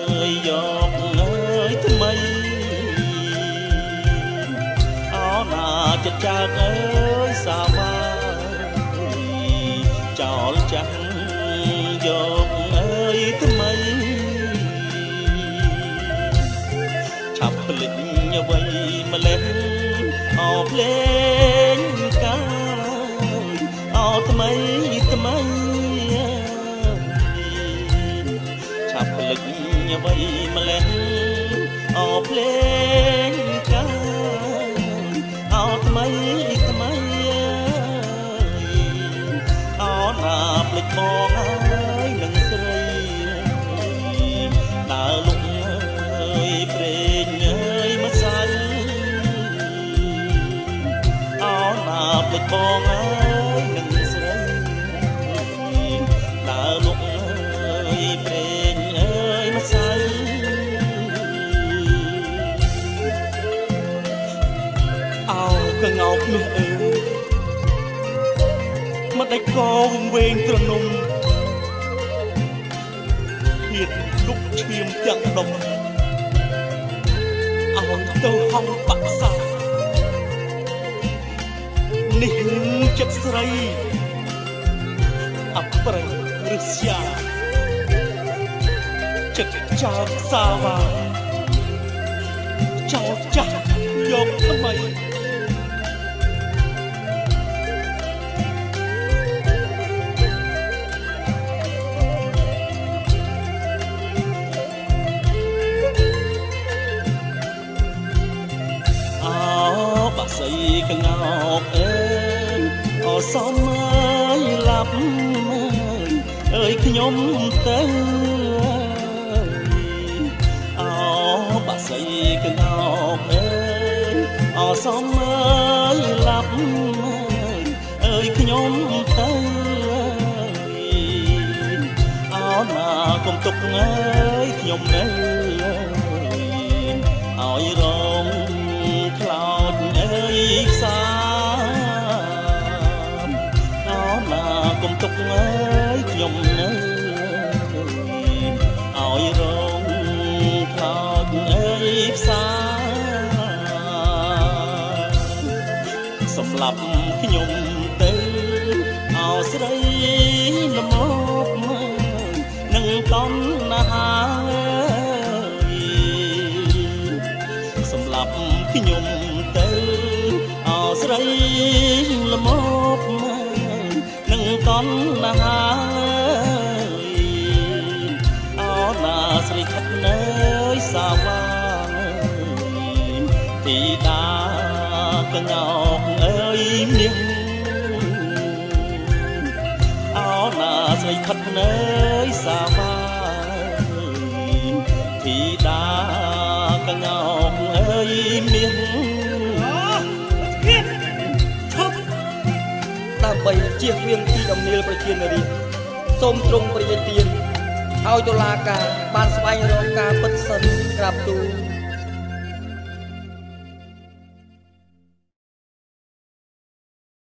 យយកអើយថ្មីអោណាចិត្តចាកអើយសាវាចោលចាស់យកអើយថ្មីឆាប់ភ្លេចអ្វីម្លេះអោភ្លេងកាយអោថ្មីថ្មីឆាប់ភ្លេចអ្វីម្លេះអោភ្លេងកាយអោថ្មីថ្មីអោណាភ្លេចបងហើយនឹងស្រីដើរលុកអើយព្រេងអើយម្សៅអោណាភ្លេចបងហើយនឹងស្រីដើរលុកអើយព្រេងអើយម្សៅអោកងោកមាសអើយមិនដេចកងវែងត្រនំហៀតលុកឈាមទាំងដុំអោទៅហងបាក់សានេះចិត្តស្រីអប្រិយរស្យាចិត្តចោលសាវាចោលចាស់យកថ្មីស្អីកងោកអើយអសមអើយឡាប់អើយខ្ញុំទៅអោបាក់ស្អីកងោកអើយអសមអើយឡាប់អើយខ្ញុំទៅអោណាកុំទុកអើយខ្ញុំនៅឲ្យរងខ្លោចអើយផ្សាអោណាកុំទុកអើយខ្ញុំនៅឲ្យរងខ្លោចអើយផ្សាសម្លាប់ខ្ញុំទៅអោស្រីល្មមនឹងតណ្ហាសម្លាប់ខ្ញុំទៅអោស្រីល្មមនឹងតណ្ហាអោណាស្រីខិតនៅសាវាទីតាកងោកអើយមាសអោណាស្រីខិតនៅសាវាទីតាកងោកអើយមាសដើម្បីជៀសវាងពីដំណៀលប្រជានារីសូមទ្រង់ព្រះរាជទានឲ្យតុលាការបានស្វែងរកការពិតសិនក្រាបទូល